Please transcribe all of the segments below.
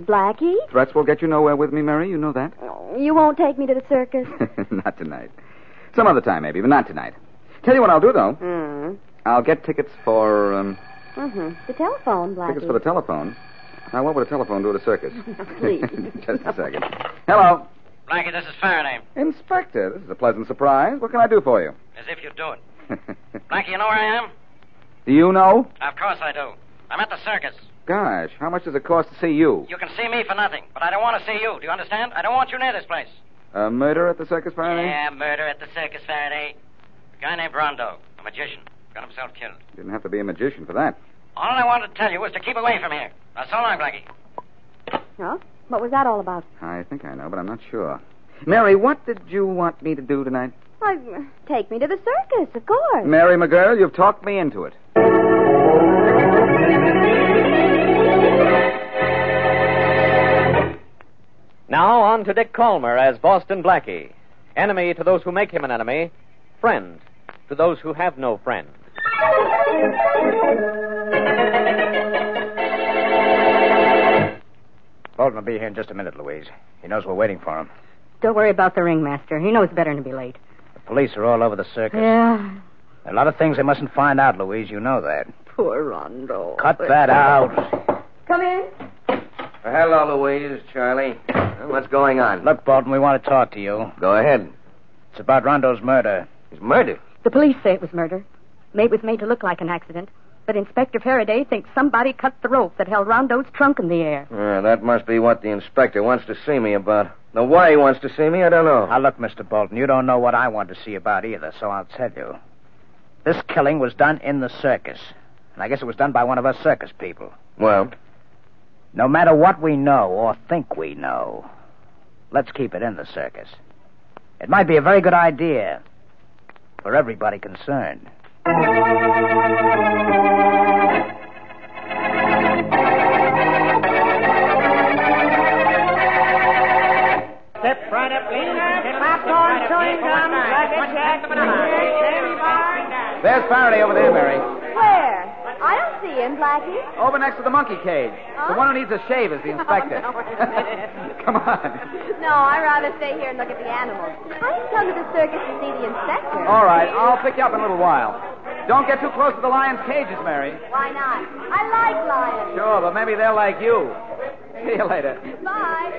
Blackie. Threats will get you nowhere with me, Mary. You know that. You won't take me to the circus? Not tonight. Some other time, maybe, but not tonight. Tell you what I'll do, though. I'll get tickets for, The telephone, Blackie. Tickets for the telephone? Now, what would a telephone do at a circus? Please. Just a second. Hello. Blackie, this is Faraday. Inspector, this is a pleasant surprise. What can I do for you? As if you'd do it. Blackie, you know where I am? Do you know? Of course I do. I'm at the circus. Gosh, how much does it cost to see you? You can see me for nothing, but I don't want to see you. Do you understand? I don't want you near this place. Murder at the circus, Faraday? Yeah, murder at the circus, Faraday. A guy named Rondo, a magician, got himself killed. Didn't have to be a magician for that. All I wanted to tell you was to keep away from here. Now, so long, Blackie. Huh? What was that all about? I think I know, but I'm not sure. Mary, what did you want me to do tonight? Why, take me to the circus, of course. Mary, my girl, you've talked me into it. Now on to Dick Calmer as Boston Blackie. Enemy to those who make him an enemy. Friend to those who have no friend. Bolton will be here in just a minute, Louise. He knows we're waiting for him. Don't worry about the ringmaster. He knows better than to be late. The police are all over the circus. Yeah. There are a lot of things they mustn't find out, Louise. You know that. Poor Rondo. Cut that out. Come in. Hello, Louise, Charlie. What's going on? Look, Bolton, we want to talk to you. Go ahead. It's about Rondo's murder. He's murdered. The police say it was murder. It was made to look like an accident. But Inspector Faraday thinks somebody cut the rope that held Rondo's trunk in the air. That must be what the inspector wants to see me about. Now, why he wants to see me, I don't know. Now, look, Mr. Bolton, you don't know what I want to see about either, so I'll tell you. This killing was done in the circus. And I guess it was done by one of us circus people. Well? No matter what we know or think we know, let's keep it in the circus. It might be a very good idea for everybody concerned. Step right up, please. Popcorn, chewing gum, There's Faraday over there, Mary. Where? I don't see him, Blackie. Over next to the monkey cage. The one who needs a shave is the inspector. Come on. No, I'd rather stay here and look at the animals. I didn't come to the circus to see the inspector. All right, I'll pick you up in a little while. Don't get too close to the lions' cages, Mary. Why not? I like lions. Sure, but maybe they're like you. See you later. Bye.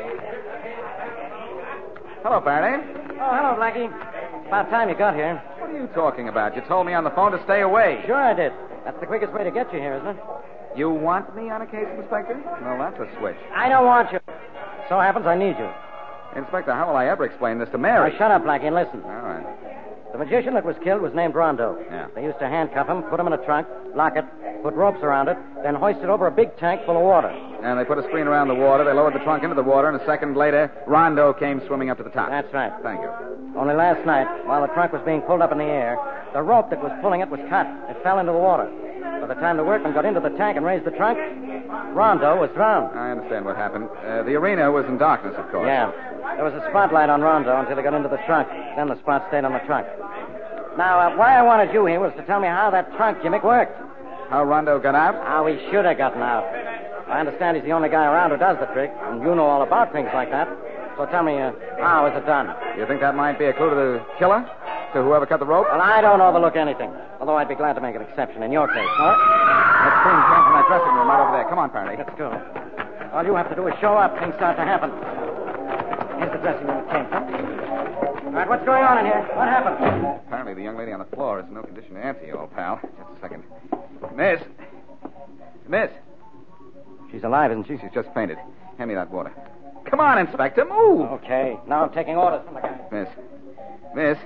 Hello, Faraday. Oh, hello, Blackie. About time you got here. What are you talking about? You told me on the phone to stay away. Sure I did. That's the quickest way to get you here, isn't it? You want me on a case, Inspector? Well, that's a switch. I don't want you. So happens I need you. Inspector, how will I ever explain this to Mary? Now, shut up, Blackie, and listen. All right. The magician that was killed was named Rondo. Yeah. They used to handcuff him, put him in a trunk, lock it, put ropes around it, then hoist it over a big tank full of water. And they put a screen around the water. They lowered the trunk into the water, and a second later, Rondo came swimming up to the top. That's right. Thank you. Only last night, while the trunk was being pulled up in the air, the rope that was pulling it was cut. It fell into the water. By the time the workmen got into the tank and raised the trunk, Rondo was drowned. I understand what happened. The arena was in darkness, of course. Yeah. There was a spotlight on Rondo until he got into the trunk. Then the spot stayed on the trunk. Now, why I wanted you here was to tell me how that trunk gimmick worked. How Rondo got out? How he should have gotten out. I understand he's the only guy around who does the trick, and you know all about things like that. So tell me, how is it done? You think that might be a clue to the killer? To whoever cut the rope? Well, I don't overlook anything. Although I'd be glad to make an exception in your case. All right? That screen came from that dressing room right over there. Come on, Faraday. Let's go. All you have to do is show up. Things start to happen. Here's the dressing room it came from. All right, what's going on in here? What happened? Apparently the young lady on the floor is in no condition to answer you, old pal. Just a second. Miss. Miss. She's alive, isn't she? She's just fainted. Hand me that water. Come on, Inspector, move. Okay. Now I'm taking orders from the guy. Miss.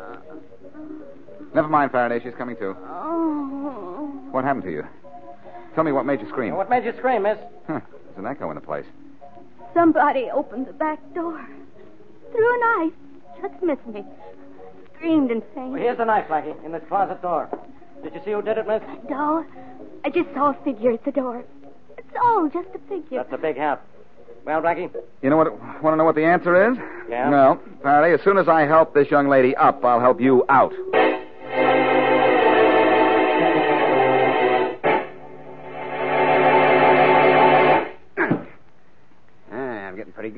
Never mind, Faraday. She's coming to. Oh. What happened to you? Tell me what made you scream. What made you scream, miss? Huh. There's an echo in the place. Somebody opened the back door. Threw a knife. Just missed me. Screamed and fainted. Well, here's the knife, Blackie, in this closet door. Did you see who did it, miss? No. I just saw a figure at the door. It's all just a figure. That's a big help. Well, Blackie? You know what? Want to know what the answer is? Yeah? Well, Faraday, as soon as I help this young lady up, I'll help you out.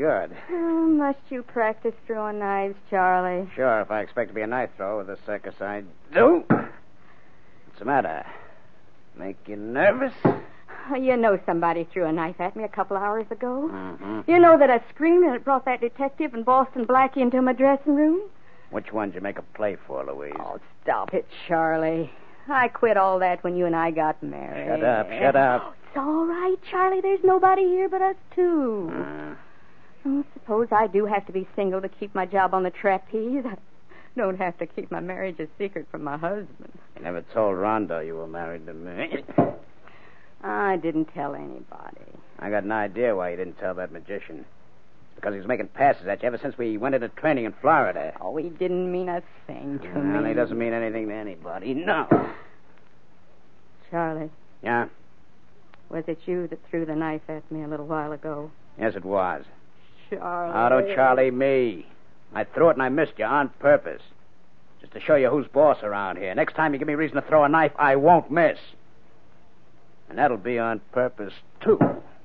good. Oh, must you practice throwing knives, Charlie? Sure, if I expect to be a knife thrower with the circus, I do. What's the matter? Make you nervous? Oh, you know somebody threw a knife at me a couple hours ago. Mm-hmm. You know that I screamed and it brought that detective and Boston Blackie into my dressing room? Which one did you make a play for, Louise? Oh, stop it, Charlie. I quit all that when you and I got married. Shut up. It's all right, Charlie. There's nobody here but us two. Oh, suppose I do have to be single to keep my job on the trapeze. I don't have to keep my marriage a secret from my husband. You never told Rondo you were married to me. I didn't tell anybody. I got an idea why you didn't tell that magician. Because he was making passes at you ever since we went into training in Florida. Oh, he didn't mean a thing to Well, me. he doesn't mean anything to anybody. No. Charlie, Yeah? was it you that threw the knife at me a little while ago? Yes, it was. Charlie. Oh, don't Charlie me. I threw it and I missed you on purpose. Just to show you who's boss around here. Next time you give me reason to throw a knife, I won't miss. And that'll be on purpose, too.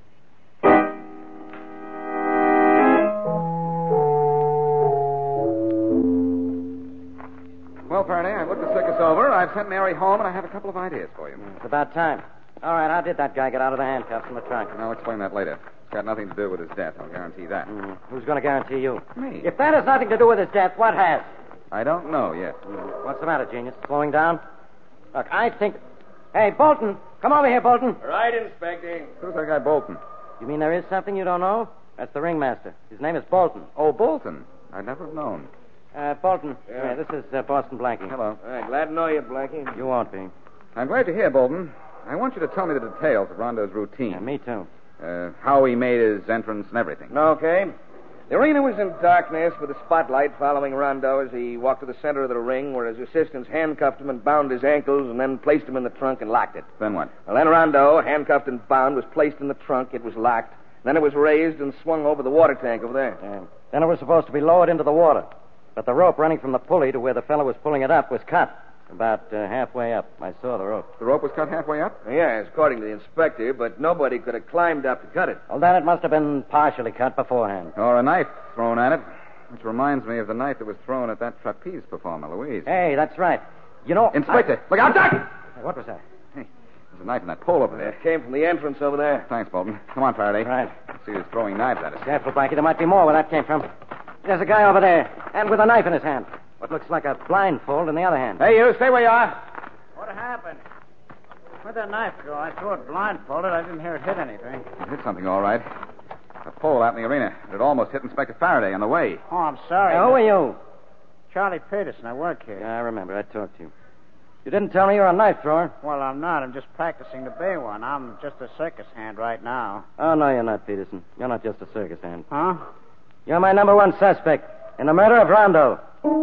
Well, Faraday, I've looked the circus over. I've sent Mary home, and I have a couple of ideas for you. It's about time. All right, how did that guy get out of the handcuffs in the trunk? I'll explain that later. It's got nothing to do with his death. I'll guarantee that. Who's going to guarantee you? Me. If that has nothing to do with his death, what has? I don't know yet. What's the matter, genius? Slowing down? Look, I think... Hey, Bolton! Come over here, Bolton. Right, Inspector. Who's that guy Bolton? You mean there is something you don't know? That's the ringmaster. His name is Bolton. Oh, Bolton. I'd never have known. Bolton. Yeah. This is Boston Blackie. Hello. All right, glad to know you, Blackie. You won't be. I'm glad to hear, Bolton. I want you to tell me the details of Rondo's routine. Yeah, me too. How he made his entrance and everything. Okay. The arena was in darkness with a spotlight following Rondo as he walked to the center of the ring where his assistants handcuffed him and bound his ankles and then placed him in the trunk and locked it. Then what? Well, then Rondo, handcuffed and bound, was placed in the trunk. It was locked. Then it was raised and swung over the water tank over there. Yeah. Then it was supposed to be lowered into the water. But the rope running from the pulley to where the fellow was pulling it up was cut. About halfway up. I saw the rope. The rope was cut halfway up? Yes, according to the inspector, but nobody could have climbed up to cut it. Well, then it must have been partially cut beforehand. Or a knife thrown at it. Which reminds me of the knife that was thrown at that trapeze performer, Louise. Hey, that's right. You know... Inspector! Look out, Doc! Hey, what was that? Hey, there's a knife in that pole over there. It came from the entrance over there. Thanks, Bolton. Come on, Faraday. Right. See who's throwing knives at us. Careful, Blackie. There might be more where that came from. There's a guy over there, and with a knife in his hand. What looks like a blindfold in the other hand. Hey, you, stay where you are. What happened? Where'd that knife go? I threw it blindfolded. I didn't hear it hit anything. You hit something, all right. A pole out in the arena. It almost hit Inspector Faraday on the way. Oh, I'm sorry. Who are you? Charlie Peterson. I work here. Yeah, I remember. I talked to you. You didn't tell me you're a knife thrower. Well, I'm not. I'm just practicing to be one. I'm just a circus hand right now. Oh, no, you're not, Peterson. You're not just a circus hand. Huh? You're my number one suspect in the murder of Rondo.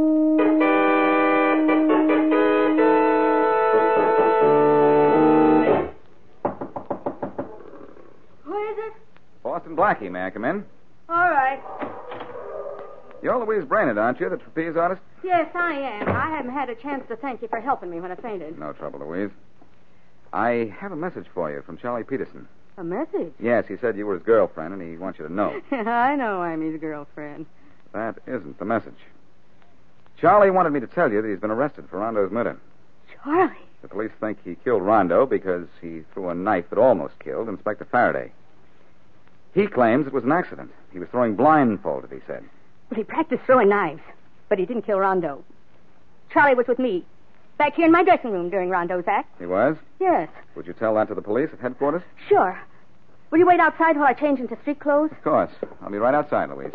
Who is it? Boston Blackie, may I come in? All right. You're Louise Brainerd, aren't you, the trapeze artist? Yes, I am. I haven't had a chance to thank you for helping me when I fainted. No trouble, Louise. I have a message for you from Charlie Peterson. A message? Yes, he said you were his girlfriend, and he wants you to know. I know I'm his girlfriend. That isn't the message. Charlie wanted me to tell you that he's been arrested for Rondo's murder. Charlie? The police think he killed Rondo because he threw a knife that almost killed Inspector Faraday. He claims it was an accident. He was throwing blindfolded, he said. Well, he practiced throwing knives, but he didn't kill Rondo. Charlie was with me, back here in my dressing room during Rondo's act. He was? Yes, Would you tell that to the police at headquarters? sure. Will you wait outside while I change into street clothes? Of course. I'll be right outside, Louise.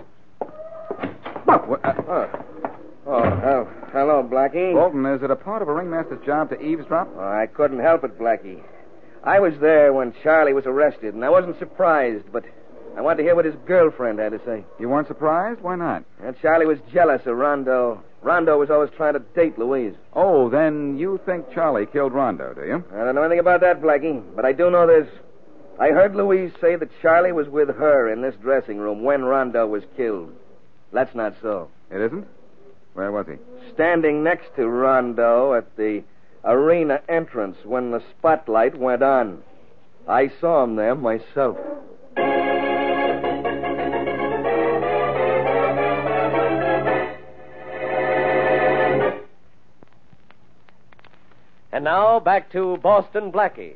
Hello, Blackie. Bolton, is it a part of a ringmaster's job to eavesdrop? Oh, I couldn't help it, Blackie. I was there when Charlie was arrested, and I wasn't surprised, but I wanted to hear what his girlfriend had to say. You weren't surprised? Why not? Charlie was jealous of Rondo. Rondo was always trying to date Louise. Oh, then you think Charlie killed Rondo, do you? I don't know anything about that, Blackie, but I do know this. I heard Louise say that Charlie was with her in this dressing room when Rondo was killed. That's not so. It isn't? Where was he? Standing next to Rondo at the arena entrance when the spotlight went on. I saw him there myself. And now, back to Boston Blackie.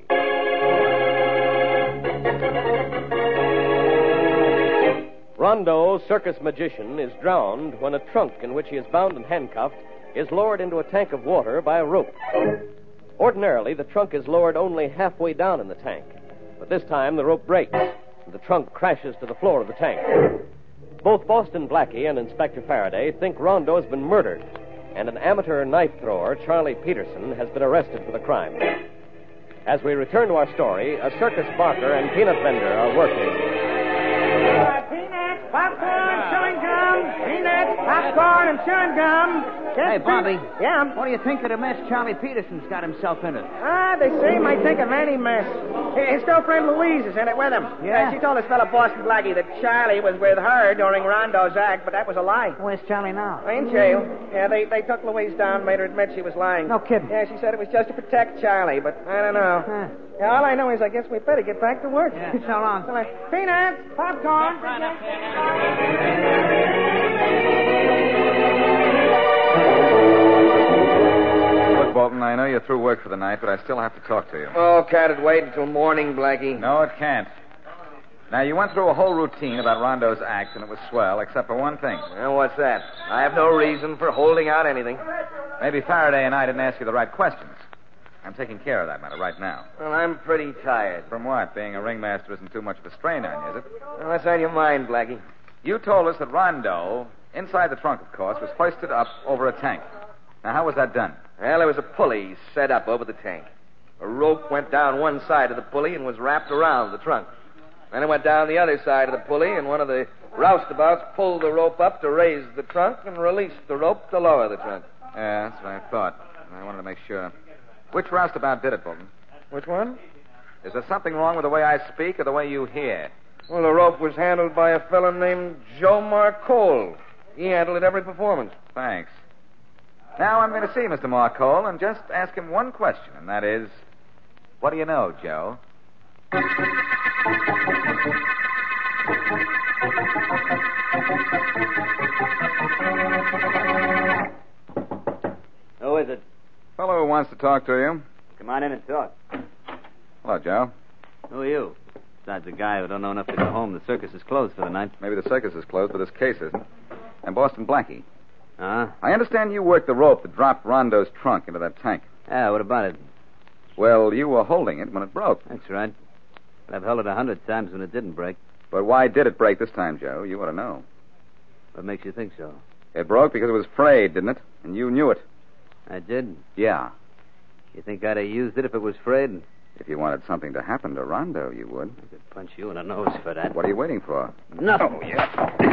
Rondo, circus magician, is drowned when a trunk in which he is bound and handcuffed is lowered into a tank of water by a rope. Ordinarily, the trunk is lowered only halfway down in the tank. But this time, the rope breaks, and the trunk crashes to the floor of the tank. Both Boston Blackie and Inspector Faraday think Rondo has been murdered, and an amateur knife thrower, Charlie Peterson, has been arrested for the crime. As we return to our story, a circus barker and peanut vendor are working. Peanuts, popcorn, chewing gum. Peanuts, popcorn, and chewing gum. Hey, Bobby. Yeah? What do you think of the mess Charlie Peterson's got himself into? They say he might think of any mess. His girlfriend Louise is in it with him. Yeah? She told this fellow Boston Blackie that Charlie was with her during Rondo's act, but that was a lie. Where's Charlie now? In jail. Yeah, they took Louise down, made her admit she was lying. No kidding. Yeah, she said it was just to protect Charlie, but I don't know. Huh. Yeah, all I know is I guess we better get back to work. Yeah. So long. Peanuts, popcorn. Look, Bolton, I know you're through work for the night, but I still have to talk to you. Oh, can't it wait until morning, Blackie? No, it can't. Now, you went through a whole routine about Rondo's act, and it was swell, except for one thing. Well, what's that? I have no reason for holding out anything. Maybe Faraday and I didn't ask you the right questions. I'm taking care of that matter right now. Well, I'm pretty tired. From what? Being a ringmaster isn't too much of a strain on you, is it? Well, what's on your mind, Blackie? You told us that Rondo, inside the trunk, of course, was hoisted up over a tank. Now, how was that done? Well, there was a pulley set up over the tank. A rope went down one side of the pulley and was wrapped around the trunk. Then it went down the other side of the pulley, and one of the roustabouts pulled the rope up to raise the trunk and released the rope to lower the trunk. Yeah, that's what I thought. I wanted to make sure. Which roustabout did it, Bolton? Which one? Is there something wrong with the way I speak or the way you hear? Well, the rope was handled by a fellow named Joe Marcole. He handled it every performance. Thanks. Now I'm going to see Mr. Marcole and just ask him one question, and that is, what do you know, Joe? Who is it? Fellow who wants to talk to you. Come on in and talk. Hello, Joe. Who are you? Besides a guy who don't know enough to go home, the circus is closed for the night. Maybe the circus is closed, but this case isn't. I'm Boston Blackie. Huh? I understand you worked the rope that dropped Rondo's trunk into that tank. Yeah, what about it? Well, you were holding it when it broke. That's right. But I've held it 100 times when it didn't break. But why did it break this time, Joe? You ought to know. What makes you think so? It broke because it was frayed, didn't it? And you knew it. I did. Yeah. You think I'd have used it if it was frayed? If you wanted something to happen to Rondo, you would. I could punch you in the nose for that. What are you waiting for? Nothing. Oh, yeah.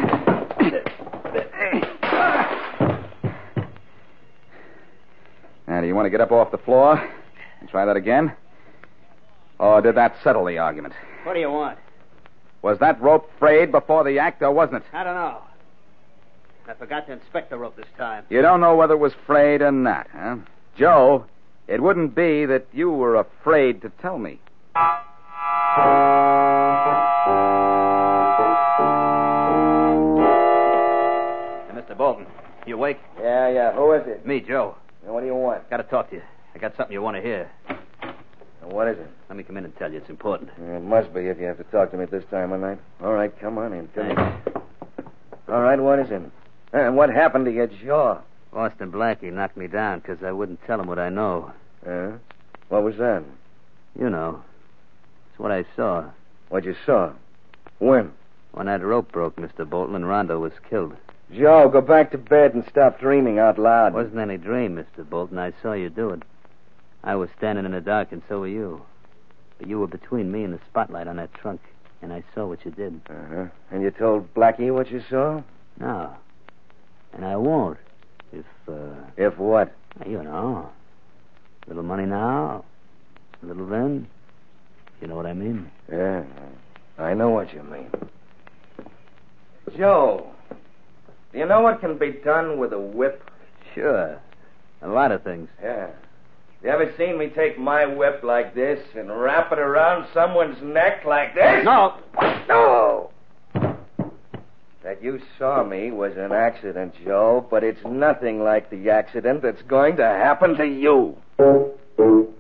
Now, do you want to get up off the floor and try that again? Or did that settle the argument? What do you want? Was that rope frayed before the act, or wasn't it? I don't know. I forgot to inspect the rope this time. You don't know whether it was frayed or not, huh? Joe, it wouldn't be that you were afraid to tell me. Hey, Mr. Bolton, you awake? Yeah. Who is it? Me, Joe. And what do you want? Got to talk to you. I got something you want to hear. And what is it? Let me come in and tell you. It's important. It must be if you have to talk to me at this time of night. All right, come on in. Tell me. Thanks. All right, what is it? And what happened to your jaw? Boston Blackie knocked me down because I wouldn't tell him what I know. What was that? You know. It's what I saw. What you saw? When? When that rope broke, Mr. Bolton, and Rondo was killed. Joe, go back to bed and stop dreaming out loud. It wasn't any dream, Mr. Bolton. I saw you do it. I was standing in the dark, and so were you. But you were between me and the spotlight on that trunk, and I saw what you did. Uh-huh. And you told Blackie what you saw? No. And I won't. If what? You know. A little money now, a little then. You know what I mean? Yeah, I know what you mean. Joe, do you know what can be done with a whip? Sure. A lot of things. Yeah. You ever seen me take my whip like this and wrap it around someone's neck like this? No. No! That you saw me was an accident, Joe, but it's nothing like the accident that's going to happen to you.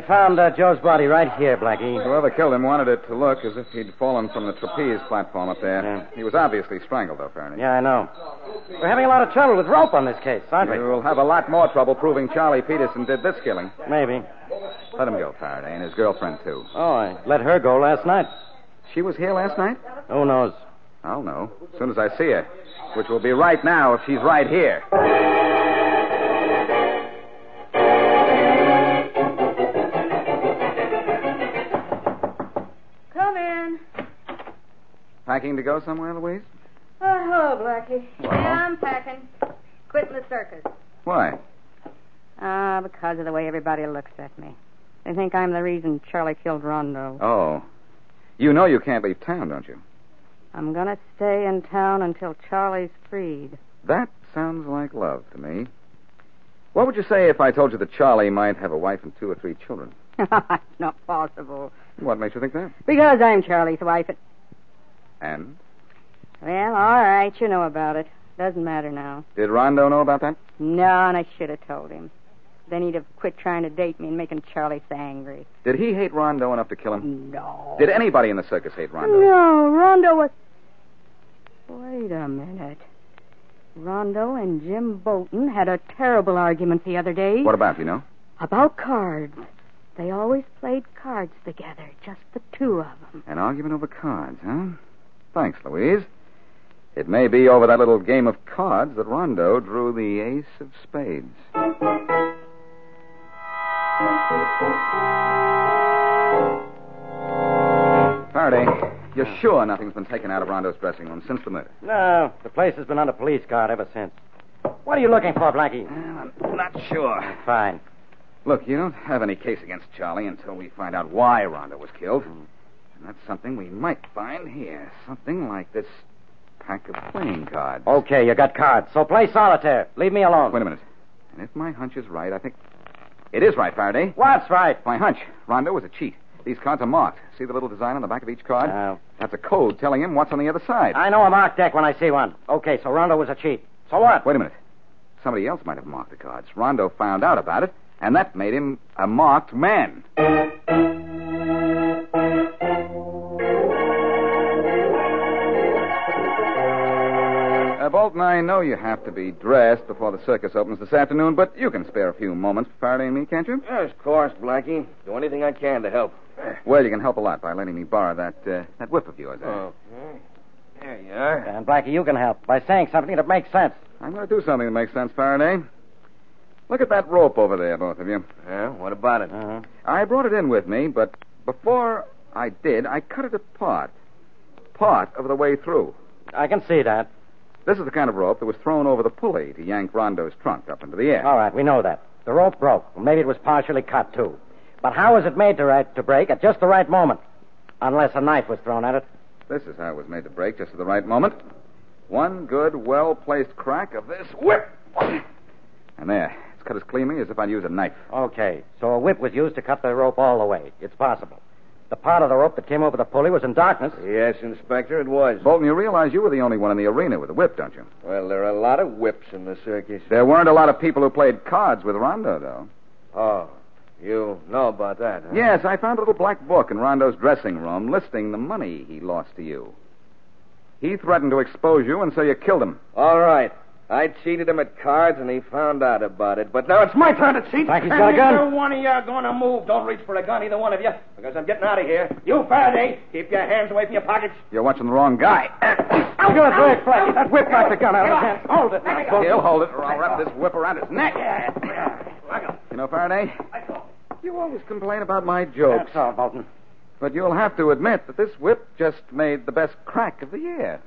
found Joe's body right here, Blackie. Whoever killed him wanted it to look as if he'd fallen from the trapeze platform up there. Yeah. He was obviously strangled, though, Faraday. Yeah, I know. We're having a lot of trouble with rope on this case, aren't we? We'll have a lot more trouble proving Charlie Peterson did this killing. Maybe. Let him go, Faraday, and his girlfriend, too. Oh, I let her go last night. She was here last night? Who knows? I'll know. As soon as I see her. Which will be right now if she's right here. Come in. Packing to go somewhere, Louise? Oh, hello, Blackie. Well? Yeah, I'm packing. Quitting the circus. Why? Because of the way everybody looks at me. They think I'm the reason Charlie killed Rondo. Oh. You know you can't leave town, don't you? I'm going to stay in town until Charlie's freed. That sounds like love to me. What would you say if I told you that Charlie might have a wife and 2 or 3 children? It's not possible. What makes you think that? Because I'm Charlie's wife. And? Well, all right, you know about it. Doesn't matter now. Did Rondo know about that? No, and I should have told him. Then he'd have quit trying to date me and making Charlie so angry. Did he hate Rondo enough to kill him? No. Did anybody in the circus hate Rondo? No, Rondo was... Wait a minute. Rondo and Jim Bolton had a terrible argument the other day. What about, you know? About cards. They always played cards together, just the 2 of them. An argument over cards, huh? Thanks, Louise. It may be over that little game of cards that Rondo drew the ace of spades. Faraday, you're sure nothing's been taken out of Rondo's dressing room since the murder? No, the place has been under police guard ever since. What are you looking for, Blackie? I'm not sure. Fine. Look, you don't have any case against Charlie until we find out why Rondo was killed. And that's something we might find here. Something like this pack of playing cards. Okay, you got cards, so play solitaire. Leave me alone. Wait a minute. And if my hunch is right, I think... It is right, Faraday. What's right? My hunch. Rondo was a cheat. These cards are marked. See the little design on the back of each card? No. That's a code telling him what's on the other side. I know a marked deck when I see one. Okay, so Rondo was a cheat. So what? Wait a minute. Somebody else might have marked the cards. Rondo found out about it, and that made him a marked man. Bolton, I know you have to be dressed before the circus opens this afternoon, but you can spare a few moments for Faraday and me, can't you? Yes, of course, Blackie. Do anything I can to help. Well, you can help a lot by letting me borrow that whip of yours. Oh. There you are. And Blackie, you can help by saying something that makes sense. I'm going to do something that makes sense, Faraday. Look at that rope over there, both of you. Yeah, what about it? Uh-huh. I brought it in with me, but before I did, I cut it apart. Part of the way through. I can see that. This is the kind of rope that was thrown over the pulley to yank Rondo's trunk up into the air. All right, we know that. The rope broke. Well, maybe it was partially cut, too. But how was it made to break at just the right moment? Unless a knife was thrown at it. This is how it was made to break, just at the right moment. One good, well-placed crack of this whip. And there. It's cut as cleanly as if I'd used a knife. Okay, so a whip was used to cut the rope all the way. It's possible. The part of the rope that came over the pulley was in darkness. Yes, Inspector, it was. Bolton, you realize you were the only one in the arena with a whip, don't you? Well, there are a lot of whips in the circus. There weren't a lot of people who played cards with Rondo, though. Oh, you know about that, huh? Yes, I found a little black book in Rondo's dressing room listing the money he lost to you. He threatened to expose you, and so you killed him. All right. I cheated him at cards, and he found out about it. But now it's my turn to cheat. Blackie's got a gun. Neither one of you are going to move. Don't reach for a gun, either one of you, because I'm getting out of here. You, Faraday, keep your hands away from your pockets. You're watching the wrong guy. I'm going to break, Blackie. That whip knocked the gun out of his hand. Hold it. He'll hold it, or I'll wrap this whip around his neck. You know, Faraday, you always complain about my jokes. That's all, Bolton. But you'll have to admit that this whip just made the best crack of the year.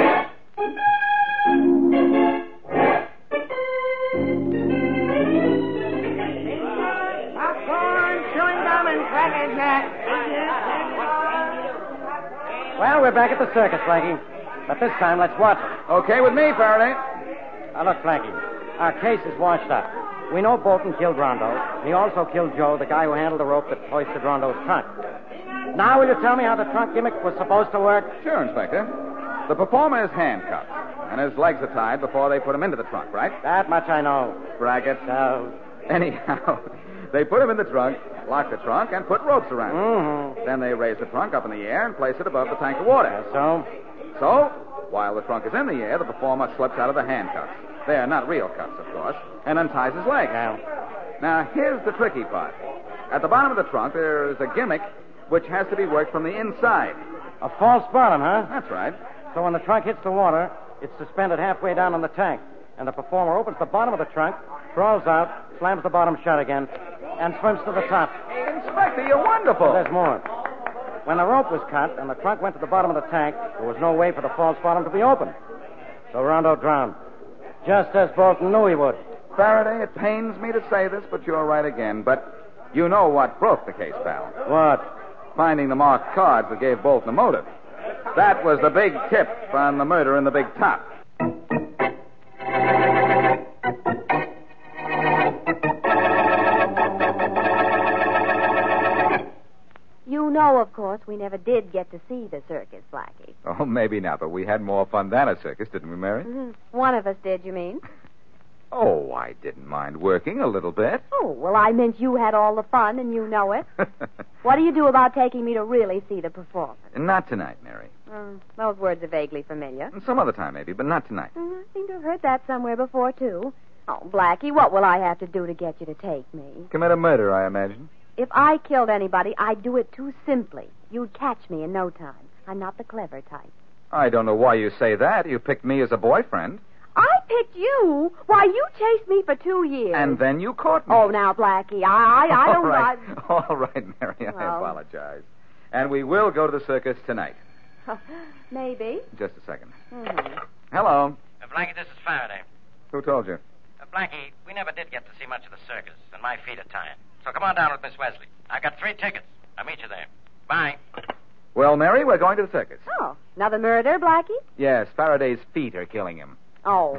Popcorn, chewing gum, and Cracker Jack. Well, we're back at the circus, Blackie. But this time, let's watch it. Okay with me, Faraday. Now, look, Blackie. Our case is washed up. We know Bolton killed Rondo. And he also killed Joe, the guy who handled the rope that hoisted Rondo's trunk. Now, will you tell me how the trunk gimmick was supposed to work? Sure, Inspector. The performer is handcuffed, and his legs are tied before they put him into the trunk, right? That much I know. Brackets. Anyhow, they put him in the trunk, lock the trunk, and put ropes around it. Mm-hmm. Then they raise the trunk up in the air and place it above the tank of water. So? While the trunk is in the air, the performer slips out of the handcuffs. They're not real cuffs, of course, and unties his legs. Now, here's the tricky part. At the bottom of the trunk, there is a gimmick which has to be worked from the inside. A false bottom, huh? That's right. So when the trunk hits the water, it's suspended halfway down on the tank. And the performer opens the bottom of the trunk, crawls out, slams the bottom shut again, and swims to the top. Inspector, you're wonderful. There's more. When the rope was cut and the trunk went to the bottom of the tank, there was no way for the false bottom to be opened. So Rondo drowned. Just as Bolton knew he would. Faraday, it pains me to say this, but you're right again. But you know what broke the case, pal. What? Finding the marked cards that gave Bolton a motive. That was the big tip on the murder in the big top. You know, of course, we never did get to see the circus, Blackie. Oh, maybe not, but we had more fun than a circus, didn't we, Mary? Mm-hmm. One of us did, you mean? Oh, I didn't mind working a little bit. Oh, well, I meant you had all the fun, and you know it. What do you do about taking me to really see the performance? Not tonight, Mary. Those words are vaguely familiar. Some other time, maybe, but not tonight. I seem to have heard that somewhere before, too. Oh, Blackie, what will I have to do to get you to take me? Commit a murder, I imagine. If I killed anybody, I'd do it too simply. You'd catch me in no time. I'm not the clever type. I don't know why you say that. You picked me as a boyfriend. I picked you? Why, you chased me for 2 years. And then you caught me. Oh, now, Blackie, I don't... All right. All right, Mary, I apologize. And we will go to the circus tonight. Maybe. Just a second. Mm-hmm. Hello. Blackie, this is Faraday. Who told you? Blackie, we never did get to see much of the circus, and my feet are tired. So come on down with Miss Wesley. I got 3 tickets. I'll meet you there. Bye. Well, Mary, we're going to the circus. Oh, another murder, Blackie? Yes, Faraday's feet are killing him. Oh.